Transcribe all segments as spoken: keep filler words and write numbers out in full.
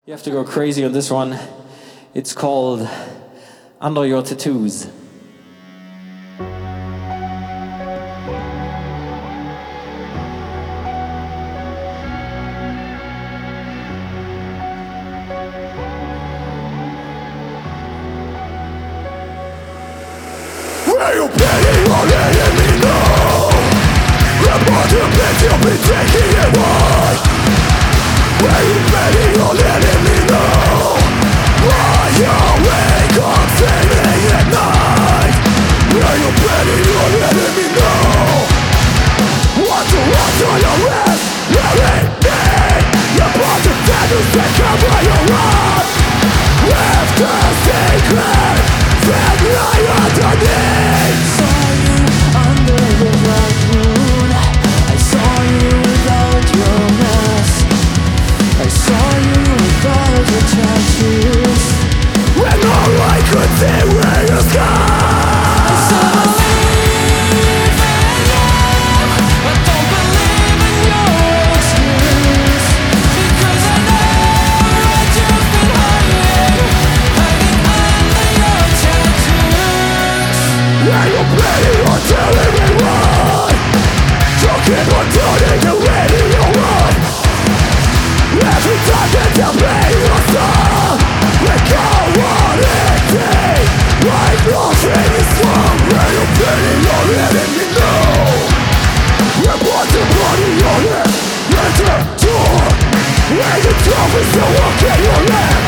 You have to go crazy on this one. It's called Under Your Tattoos. Where you planning on letting me know about the place you'll be taking it away? Where you planning on letting me know why you wake up singing at night? Where you planning on letting me know what you want on your wrist? Wearing me, you're about to tattoos that cover your heart with the secret that lie underneath. Saw you under the black moon. I saw you without your mask. I saw you without your tattoos. When all I could see were the skies. So I believe in you, but don't believe in your excuse. Because I know what you've been hiding, hiding under your tattoos. Where you planning on telling me why? Talking on turning the radio on. Every time that you play your song, we go on it day. Like nothing is wrong. Where you planning on letting me know? We're about to body on it. Let the door. Where you tell me so okay your left.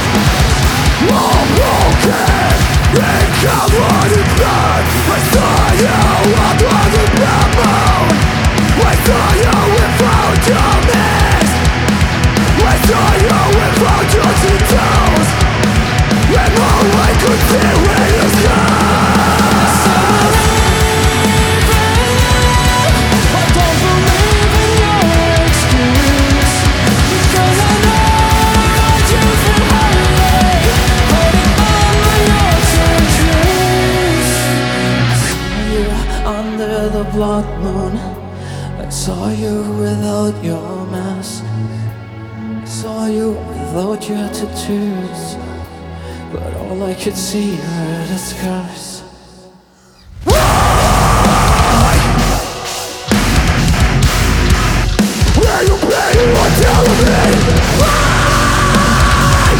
I'm broken and covered in blood. I saw you under the black moon. I saw you without your mask. I saw you without your tattoos. And all I could see were the skies. So I believe in you, but don't believe in your excuse. Because I know what you've been hiding, hiding under your tattoos. Saw you under the blood moon. I saw you without your mask. I saw you without your tattoos. But all I could see were the scars. Where you planning on telling me? Why?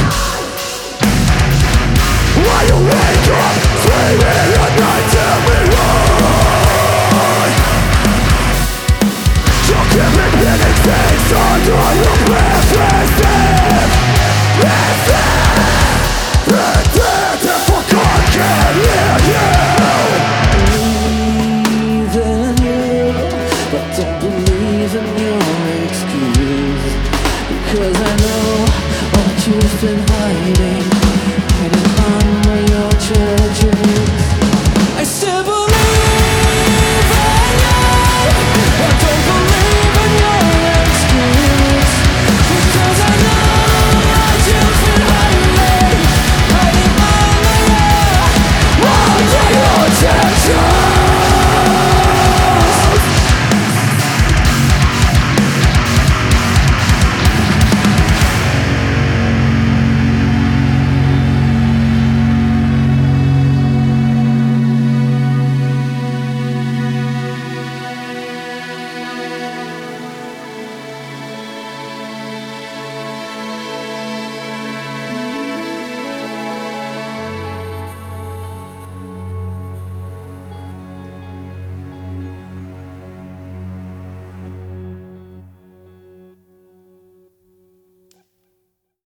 Why you wake up screaming at night? Tell me why? You keep repeating things under your breath. Listen, listen. Pretend to forget can't hear you. Believe in you, but don't believe in your excuse. Because I know what you've been hiding, hiding under your tattoos.